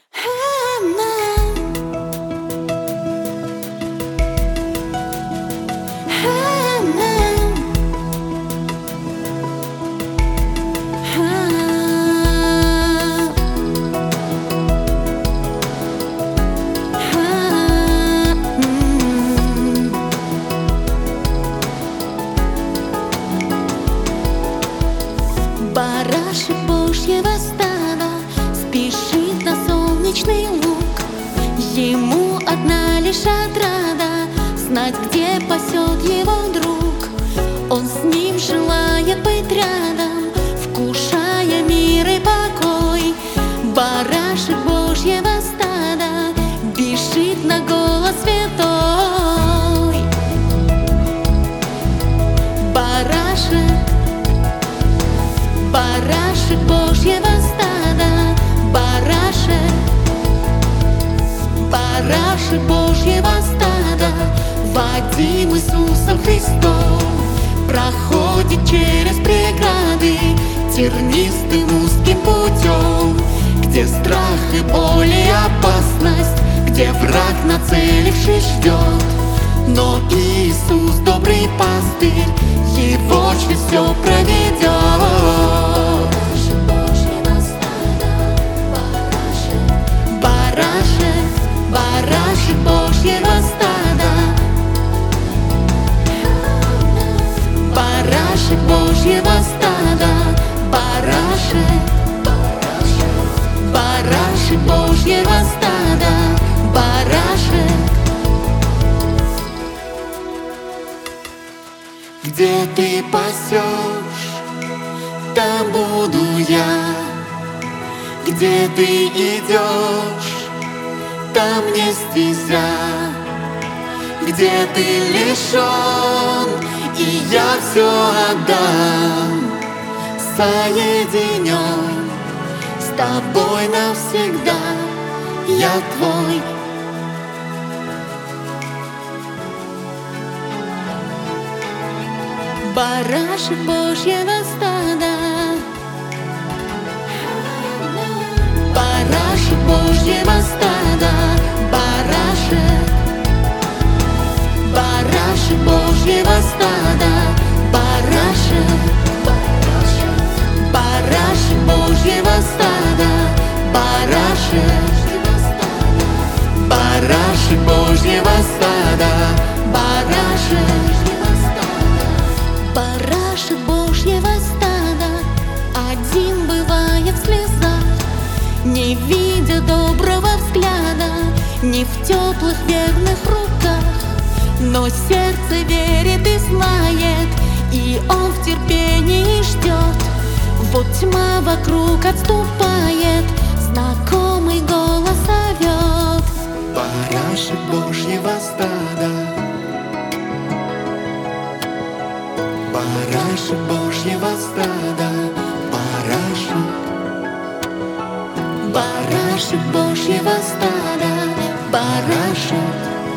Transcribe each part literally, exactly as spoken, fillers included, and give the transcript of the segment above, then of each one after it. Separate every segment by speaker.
Speaker 1: Барашек Божьего стада спешит на солнечный луг. Ему одна лишь отрада знать, где пасет его друг. Он с ним желает быть рядом, вкушая мир и покой. Барашек Божьего стада бежит на голос святой. Барашек Барашек Божьего стада, барашек, барашек Божьего стада, водим Иисусом Христом, проходит через преграды тернистым узким путем, где страх и боль и опасность, где враг, нацелившись, ждет. Но Иисус, добрый пастырь, его через все проведет. Барашек, барашек Божьего стада, барашек Божьего стада, барашек, барашек Божьего стада, барашек. Где ты пасешь, там буду я. Где ты идешь, там не стезя. Где ты лишен, и я все отдам. Соединен с тобой навсегда, я твой. Барашек Божьего стада, барашек Божьего стада, барашек, барашек Божьего стада, барашек, барашек Божьего стада, барашек, барашек Божьего стада, барашек. Барашек Божьего стада один бывает в слезах, не видя доброго взгляда, не в теплых верных руках. Но сердце верит и знает, и он в терпении ждет. Вот тьма вокруг отступает, знакомый голос зовет.
Speaker 2: Барашек Божьего стада, барашек Божьего стада, барашек,
Speaker 1: барашек Божьего стада, барашек,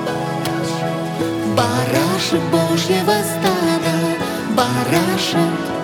Speaker 1: барашек Божьего стада, барашек.